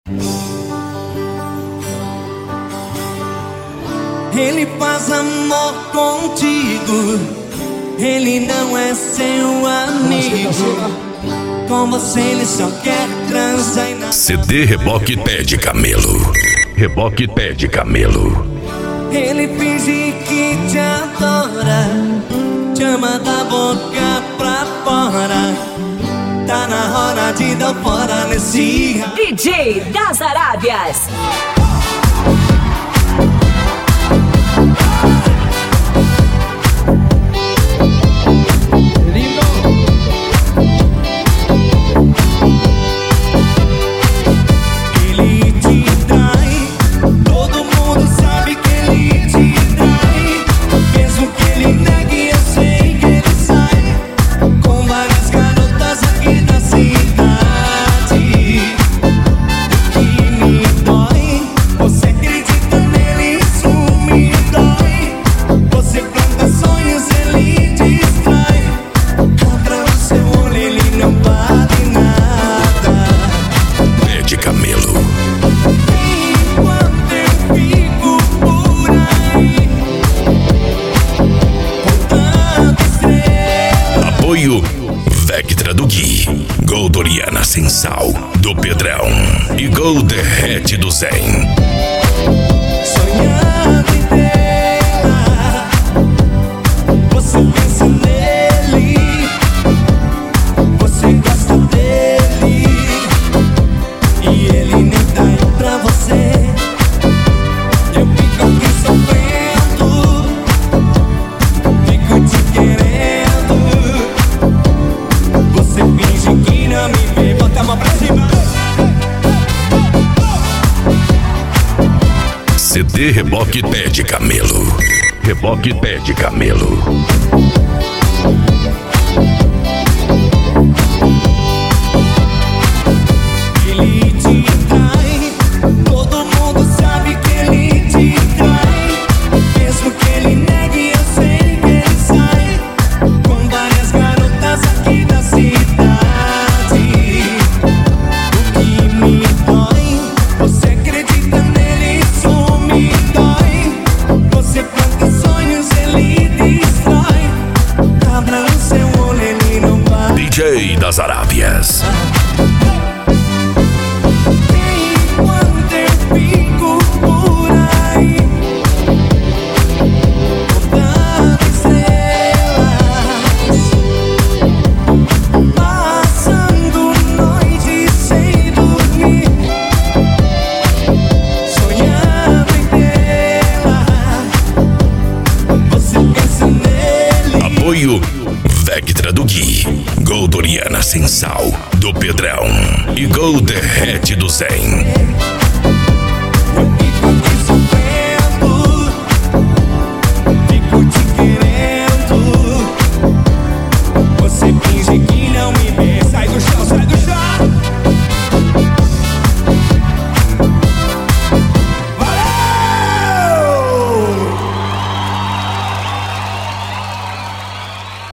Ele faz amor contigo, ele não é seu amigo. Com você ele só quer transar e nada. CD Reboque Pé de Camelo. Reboque Pé de Camelo. Ele finge que te adora, te ama da boca pra fora. Tá na hora de dar fora nesse DJ das Arábias. Ele te trai, todo mundo sabe que ele te trai. Mesmo que ele negue, eu sei que ele sai com várias garotas aqui da cidade. O que me dói, você acredita nele, isso me dói. Você planta sonhos, ele destrói. Abra o seu olho, ele não vale nada. Pé de Camelo. Enquanto eu fico por aí, contando estrelas. Apoio Vectra do Gui. Gol Doriana Sem Sal do Pedrão. E Gol Derrete do Zen. Sonhando em tê-la, você pensa nele, você gosta dele, e ele nem tá aí pra você. Eu fico aqui sofrendo, fico te querendo. Você finge que não me vê, bota a mão pra cima. CD Reboque Pé de Camelo. Reboque Pé de Camelo. Ele te trai, todo mundo sabe que ele te trai. Mesmo que ele negue, eu sei que ele sai com várias garotas aqui da cidade. O que me dói, você acredita nele, isso me dói. Você planta sonhos, ele destrói. Abra o seu olho, ele não vai. DJ das Arábias. Enquanto eu fico por aí, contando estrelas, passando noite sem dormir, sonhando em tê-la. Você pensa nele. Apoio Vectra do Gui. Gol Doriana Sem Sal do Pedrão. E Gol Derrete do Zen.